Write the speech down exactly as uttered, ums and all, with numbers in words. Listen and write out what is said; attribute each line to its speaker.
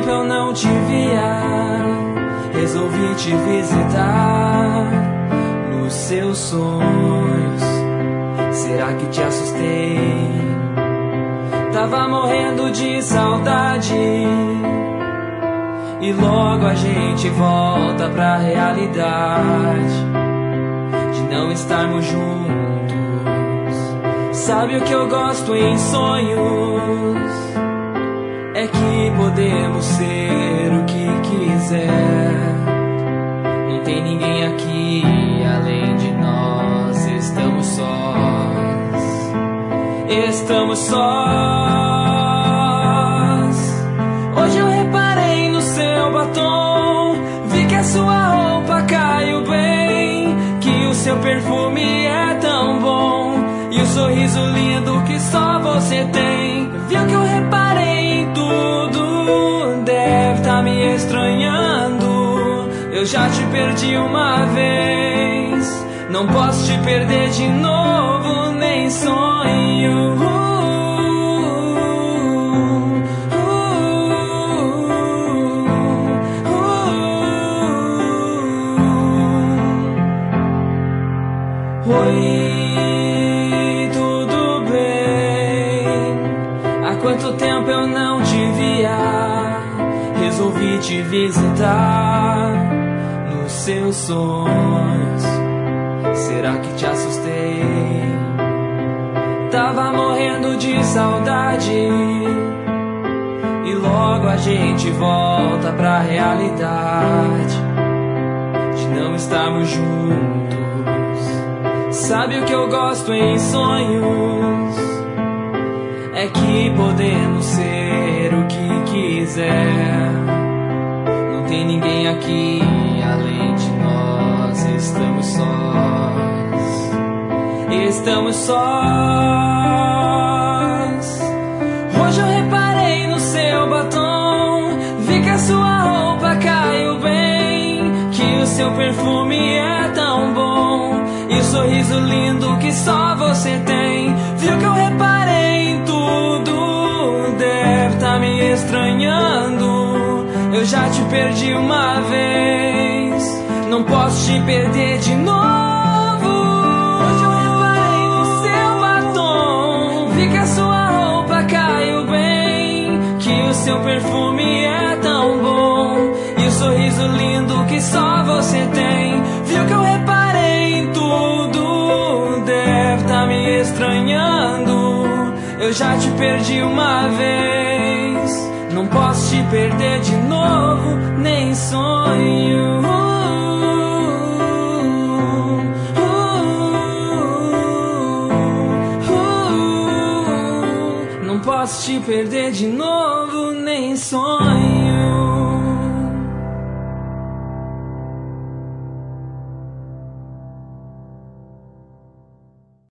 Speaker 1: tempo eu não te via, resolvi te visitar nos seus sonhos. Será que te assustei? Tava morrendo de saudade, e logo a gente volta pra realidade de não estarmos juntos. Sabe o que eu gosto em sonhos? É que podemos ser o que quiser. Não tem ninguém aqui além de nós. Estamos sós, estamos sós. Hoje eu reparei no seu batom, vi que a sua roupa caiu bem, que o seu perfume é tão bom, e o sorriso lindo que só você tem. Viu que eu reparei em tudo, deve tá me estranhando. Eu já te perdi uma vez, não posso te perder de novo, nem sonho. Oi, tudo bem? Há quanto tempo eu não te via, resolvi te visitar nos seus sonhos. Será que te assustei? Tava morrendo de saudade, e logo a gente volta pra realidade de não estarmos juntos. Sabe o que eu gosto em sonhos? É que podemos ser o que quiser. Não tem ninguém aqui além de nós. Estamos sós, estamos sós. Hoje eu reparei no seu batom, vi que a sua roupa caiu bem, que o seu perfume é tão bom, e o sorriso lindo que só você tem. Viu que eu reparei em tudo, deve tá me estranhando. Eu já te perdi uma vez, não posso te perder de novo. Hoje eu reparei no seu batom, vi que a sua roupa caiu bem, que o seu perfume é tão bom, e o sorriso lindo que só você tem. Viu que eu reparei em tudo, deve tá me estranhando. Eu já te perdi uma vez, não posso te perder de novo, nem sonho. Uh, uh, uh, uh, não posso te perder de novo, nem sonho.